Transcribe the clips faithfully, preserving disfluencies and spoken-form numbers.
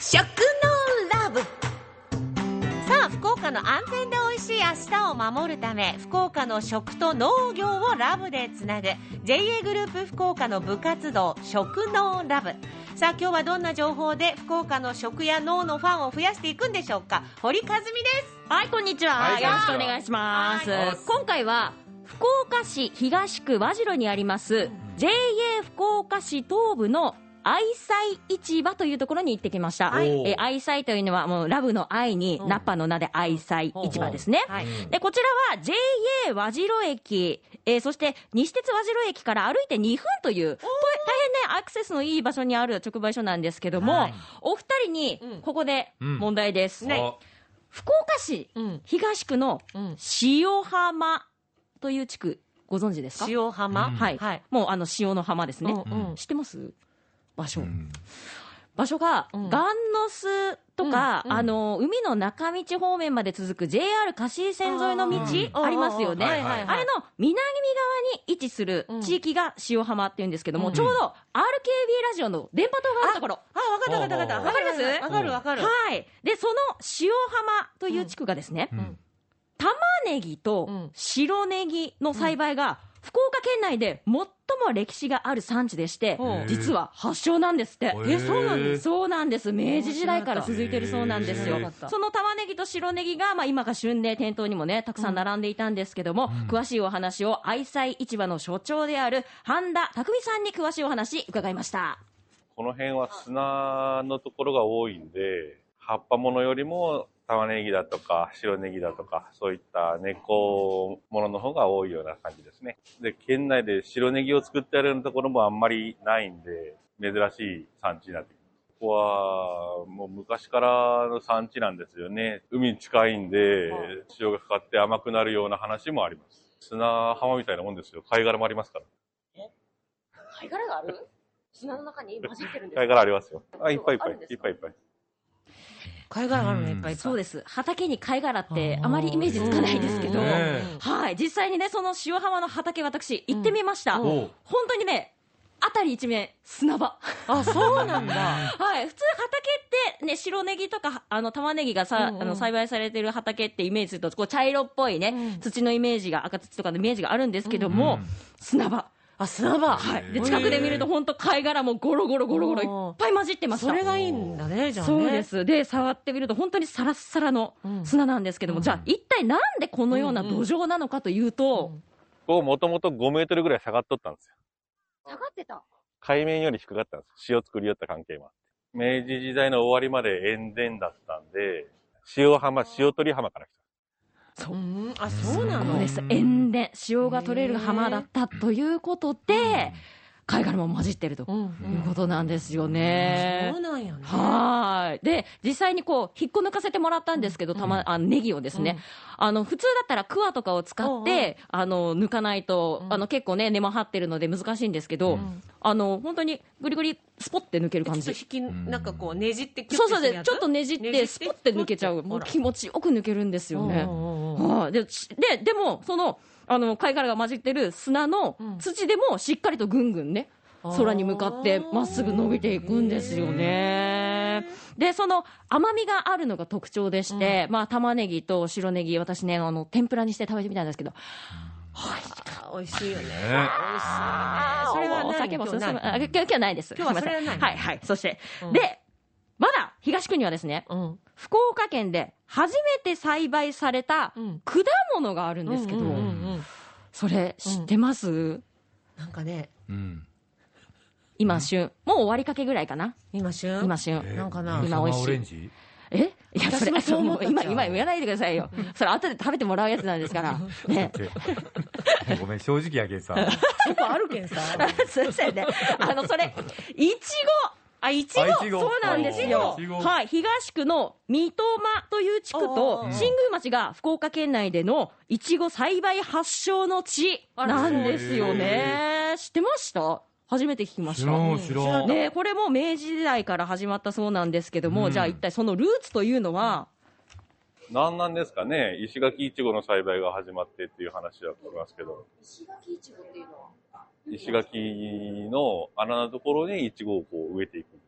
食のラブ。さあ、福岡の安全で美味しい明日を守るため、福岡の食と農業をラブでつなぐ ジェイエー グループ福岡の部活動食農ラブ。さあ、今日はどんな情報で福岡の食や農のファンを増やしていくんでしょうか。堀和美です。 はい、こんにちは、はい、よろしくお願いします。今回は福岡市東区和白にあります、うん、ジェイエー 福岡市東部の愛妻市場というところに行ってきました。はい、え愛妻というのはもうラブの愛に、うん、ナッパの名で愛妻市場ですね。はい、でこちらは ジェイエー 和白駅、えー、そして西鉄和白駅から歩いてにふんという大変ねアクセスのいい場所にある直売所なんですけども、はい、お二人にここで問題です。うんね、福岡市東区の塩浜という地区ご存知ですか？ 塩浜、うん、 はい、はい、もうあの塩の浜ですね。うんうん、知ってます？場所、うん、場所が、うん、ガンノスとか、うんうん、あの海の中道方面まで続く ジェイアール 貸井線沿いの道 あ, ありますよね。あれの南側に位置する地域が塩浜っていうんですけども、うん、ちょうど アールケービー ラジオの電波塔があるところ。 ああ、分かった分かった分かった。 わかります？ わかるわかる。 はい。でその塩浜という地区がですね、うんうん、玉ねぎと白ネギの栽培が、うん、福岡県内で最も歴史がある産地でして、実は発祥なんですって。 え、そうなんです。 そうなんです。明治時代から続いているそうなんですよ。その玉ねぎと白ネギが、まあ、今が旬で店頭にもねたくさん並んでいたんですけども、うん、詳しいお話を愛妻市場の所長である半田匠さんに詳しいお話伺いました。 この辺は砂のところが多いんで、葉っぱものよりも玉ねぎだとか白ネギだとかそういった根っこものの方が多いような感じですね。で、県内で白ネギを作ってあるようなところもあんまりないんで珍しい産地になってきます。ここはもう昔からの産地なんですよね。海に近いんで塩がかかって甘くなるような話もあります。砂浜みたいなもんですよ。貝殻もありますから。 え？貝殻がある？砂の中に混じってるんですか？ 貝殻ありますよ。あ、いっぱいいっぱいいっぱいいっぱい。 貝殻があるのいっぱいいっぱい。 そうです。畑に貝殻ってあまりイメージつかないですけど、はい、実際にねその塩浜の畑私行ってみました。うん、本当にね辺り一面砂場。 あ、そうなんだ。 はい、普通畑ってね白ネギとかあの玉ねぎがさ、うんうん、あの栽培されてる畑ってイメージするとこう茶色っぽいね、うん、土のイメージが赤土とかのイメージがあるんですけども、うんうん、砂場。 あ、砂場。 はい。で、近くで見ると本当貝殻もゴロゴロゴロゴロいっぱい混じってました。 それがいいんだね、じゃあね。 そうです。で、触ってみると本当にサラッサラの砂なんですけども、うん、じゃあ一体なんでこのような土壌なのかというと、うんうん、 ここもともとごメートルぐらい下がっとったんですよ。 下がってた？ 海面より低かったんです。塩作りよった関係もあって。明治時代の終わりまで塩田だったんで、塩浜、塩取浜から来た。 そう、うん、 あ、そうなの？ そうです。塩田、塩が取れる浜だったということで、貝殻も混じってるということなんですよね。 そうなんやね。 はい。で、実際にこう引っこ抜かせてもらったんですけど、たまあネギをですね、うん、あの普通だったらクワとかを使ってあの抜かないと、うん、あの結構ね根も張ってるので難しいんですけど、うん、あの本当にグリグリスポッて抜ける感じ。 ちょっと引きなんかこうねじってキュッてそうそうでちょっとねじってスポッて抜けちゃう。もう気持ちよく抜けるんですよね。はい。でででもそのあの貝殻が混じってる砂の土でもしっかりとぐんぐんね、空に向かってまっすぐ伸びていくんですよね。でその甘みがあるのが特徴でして、うん、まあ玉ねぎと白ネギ私ねあの天ぷらにして食べてみたんですけど、 美味しいよね。美味しいよね。 それはお酒も進む。今日はないです。 今日はそれはない。 はいはい。そして、うん、でまだ東区にはですね、うん、福岡県で初めて栽培された果物があるんですけど、それ知ってます？うん、 なんかね、うん、 今旬、もう終わりかけぐらいかな。 今旬今旬、 えー、なんかな今美味しい。えいやそれそうもう今今言わないでくださいよ。それ後で食べてもらうやつなんですからね。 ごめん正直やけんさ。 そこあるけんさ。 すいませんね。あのそれいちご。あ、いちご、そうなんですよ。はい、東区の三苫という地区と新宮町が福岡県内でのいちご栽培発祥の地なんですよね。知ってました？初めて聞きました。 知らんね、これも明治時代から始まったそうなんですけども、うん、じゃあ一体そのルーツというのは何なんですかね。石垣いちごの栽培が始まってっていう話は聞きますけど。 石垣いちごっていうのは石垣の穴のところにイチゴをこう植えていくんです。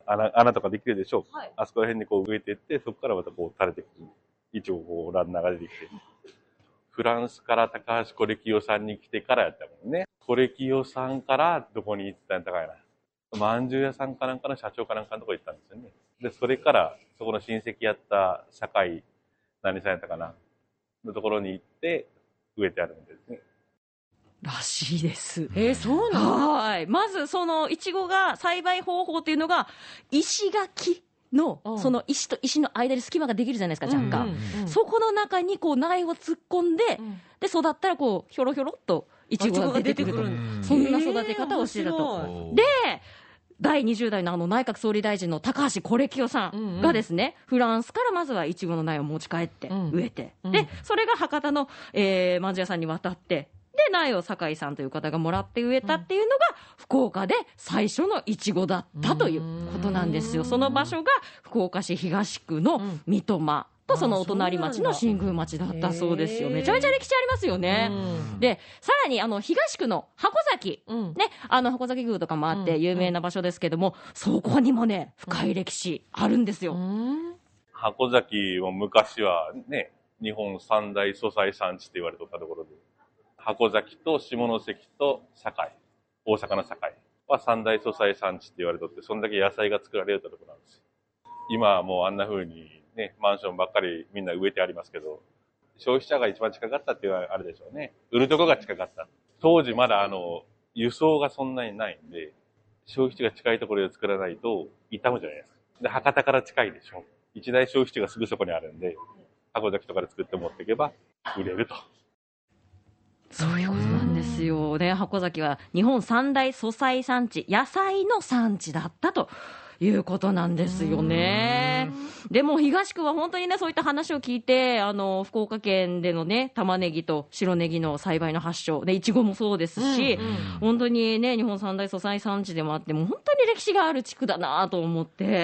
穴、穴とかできるでしょう。 はいあそこら辺にこう植えていって、そこからまたこう垂れてくる。イチゴこうランナーが出てきて。フランスから高橋コレキヨさんに来てからやったもんね。コレキヨさんからどこに行ったんだかいな。まんじゅう屋さんかなんかの社長かなんかのとこ行ったんですよね。で、それからそこの親戚やった堺、何さんやったかなのところに行って植えてあるんですね。 らしいです。 えー、そうなの？ はい。まず、その、いちごが栽培方法っていうのが、石垣の、 うんその石と石の間に隙間ができるじゃないですか、若干。 うんうんそこの中に、こう、苗を突っ込んで、 うんで、育ったら、こう、ひょろひょろっと、いちごが出てくると。 んそんな育て方をしてると。 えー面白いで、だいにじゅう代のあの内閣総理大臣の高橋是清さんがですね、フランスからまずはいちごの苗を持ち帰って植えて、 うんで、それが博多の、えー、まんじゅう屋さんに渡って、で、苗を酒井さんという方がもらって植えたっていうのが、福岡で最初のいちごだったということなんですよ。その場所が福岡市東区の三苫とそのお隣町の新宮町だったそうですよ。めちゃめちゃ歴史ありますよね。で、さらにあの東区の箱崎、 うんね、あの箱崎宮とかもあって有名な場所ですけども、そこにもね、深い歴史あるんですよ。 うん箱崎も昔はね、日本三大素材産地って言われておったところで、箱崎と下関と堺、大阪の堺は三大素材産地って言われておって、そんだけ野菜が作られるところなんですよ。今はもうあんな風にね、マンションばっかりみんな植えてありますけど、消費者が一番近かったっていうのはあれでしょうね。売るとこが近かった。当時まだあの、輸送がそんなにないんで、消費地が近いところで作らないと傷むじゃないですか。で、博多から近いでしょ。一大消費地がすぐそこにあるんで、箱崎とかで作って持っていけば売れると。 そういうことなんですよね。箱崎は日本三大素材産地、野菜の産地だったということなんですよね。でも東区は本当にね、そういった話を聞いて、あの福岡県でのね、玉ねぎと白ネギの栽培の発祥で、いちごもそうですし、 うんうん本当にね、日本三大素材産地でもあって、もう本当に歴史がある地区だなと思って、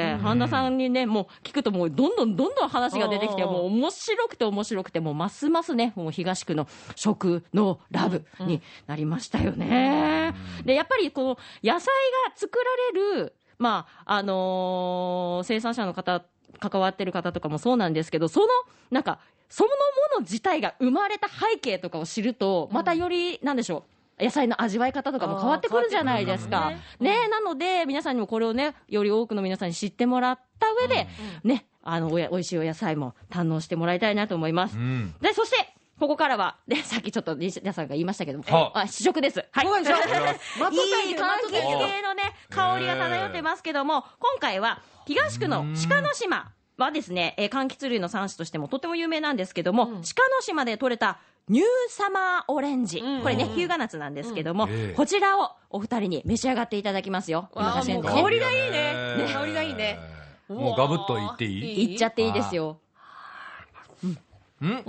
うん半田さんにね、もう聞くともうどんどんどんどん話が出てきて、もう面白くて面白くて、もうますますね、もう東区の食のラブになりましたよね。で、やっぱりこの野菜が作られる、まあ、あのー生産者の方、関わってる方とかもそうなんですけど、その、なんか、そのもの自体が生まれた背景とかを知ると、またより、なんでしょう、野菜の味わい方とかも変わってくるじゃないですか。ね、なので、皆さんにもこれをね、より多くの皆さんに知ってもらった上で、ね、あの、おや、美味しいお野菜も堪能してもらいたいなと思います。 うん。 で、そして、ここからは、で、さっきちょっと西田さんが言いましたけども、 はあ、試食です。はい。 そうでしょありがとうございますまとったいい柑橘系のね、香りが漂ってますけども、今回は東区の鹿の島はですね、えー柑橘類の産地としてもとても有名なんですけども、 うん鹿の島で採れたニューサマーオレンジ、 うんこれね、日向夏なんですけども、 うんええこちらをお二人に召し上がっていただきますよ。 わあ今写真もう香りがいいねね香りがいいねもうガブッといっていいいっちゃっていいですよ。 うんうん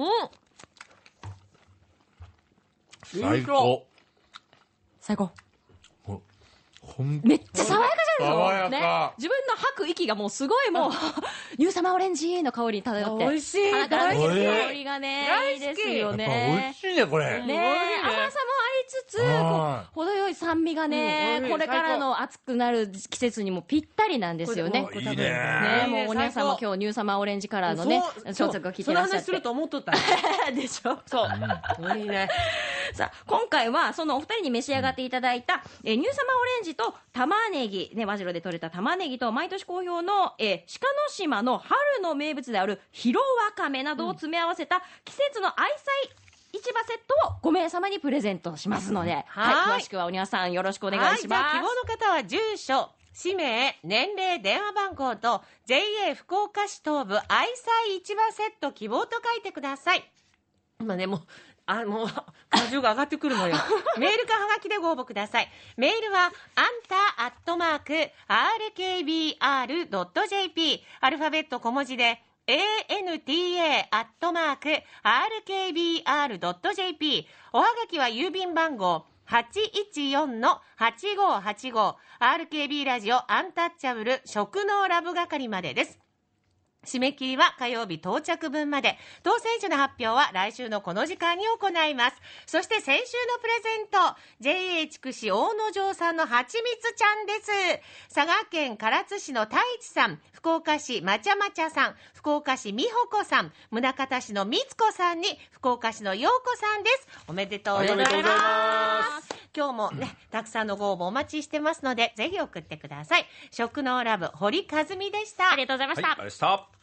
最高。 最高。 ほほんめっちゃ爽やかじゃない爽やかですか、ね、自分の吐く息がもうすごいもうニューサマーオレンジの香りに漂って美味しい鼻から抜ける大好き香りがね大好きいいですよやっぱ美ね味しいね、これ。 ねえ甘さもありつつこはう程よい酸味がね、 うんこれからの暑くなる季節にもぴったりなんですよねこれいいねねもうお姉さんも最高今日ニューサマーオレンジカラーのねそうショーツが着てそのらっしゃって話すると思っとったでしょそういいねさあ今回はそのお二人に召し上がっていただいた、えーニューサマーオレンジと玉ねぎ、ね、和白で採れた玉ねぎと毎年好評の、えー鹿の島の春の名物であるヒロワカメなどを詰め合わせた季節の愛妻市場セットをご名様にプレゼントしますので、はいはい詳しくはお庭さんよろしくお願いしはます。 い、じゃあ希望の方は住所氏名年齢電話番号と ジェイエー 福岡市東部愛妻市場セット希望と書いてください。今ねもうあもう果汁が上がってくるのよメールかはがきでご応募ください。メールはあんたアットマーク アールケービーアールドットジェーピー アルファベット小文字で アンタ アットマーク アールケービーアールドットジェーピー おはがきは郵便番号はちいちよんのはちごーはちごー アールケービー ラジオアンタッチャブル食農ラブ係までです。 締め切りは火曜日到着分まで。当選者の発表は来週のこの時間に行います。そして先週のプレゼント、 ジェイエー 筑紫大野城さんのはちみつちゃんです。佐賀県唐津市の太一さん、福岡市まちゃまちゃさん、福岡市美穂子さん、宗像市のみつこさんに福岡市の陽子さんです。おめでとうございます。 はい、おめでとうございます。 今日もね、たくさんのご応募お待ちしてますので、ぜひ送ってください。食のラブ堀和美でした。 ありがとうございました、 はい、ありがとうございました。